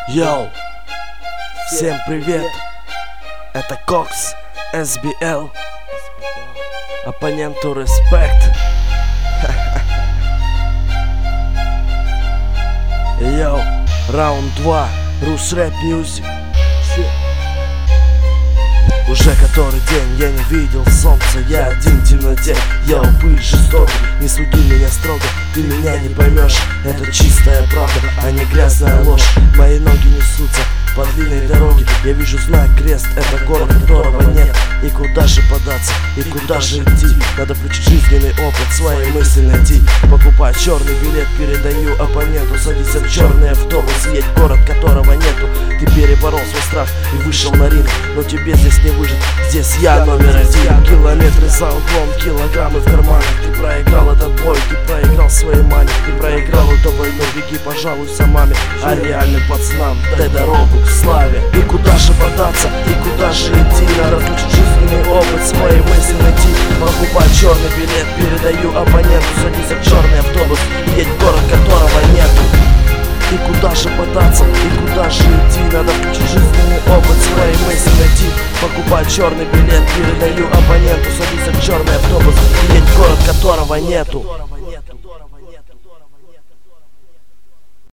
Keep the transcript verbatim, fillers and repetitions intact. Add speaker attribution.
Speaker 1: Йоу, всем привет, это Кокс, эс би эл, оппоненту респект. Йоу, раунд два, Рус Рэп Мьюзик. Уже который день я не видел солнца, я один в темноте. Я упырь жестокий, не суди меня строго, ты меня не поймешь. Это чистая правда, а не грязная ложь. Мои ноги несутся по длинной дороге, я вижу знак крест, это город, которого нет. И куда же податься, и куда же идти? Надо включить жизненный опыт, свои мысли найти. Покупать черный билет, передаю оппоненту. Садись в черный автобус, едь в город, которого нету. Ты переборол свой страх и вышел на ринг, но тебе здесь не выжить, здесь я номер один. Километры за углом, килограммы в карманах. Ты проиграл этот бой, ты проиграл своей маме. Ты проиграл эту войну, беги, пожалуйся маме. А реальным пацанам дай дорогу к славе. И куда же податься, и куда же идти? Надо включить жизненный опыт, свои мысли найти. Покупать черный билет, передаю оппоненту. Садись в черный автобус, едь в город, которого нету. И куда же податься, и куда же идти? Надо включить жизненный опыт, свои мысли найти. Покупать черный билет, передаю оппоненту. Садись в черный автобус, едь в город, которого нету.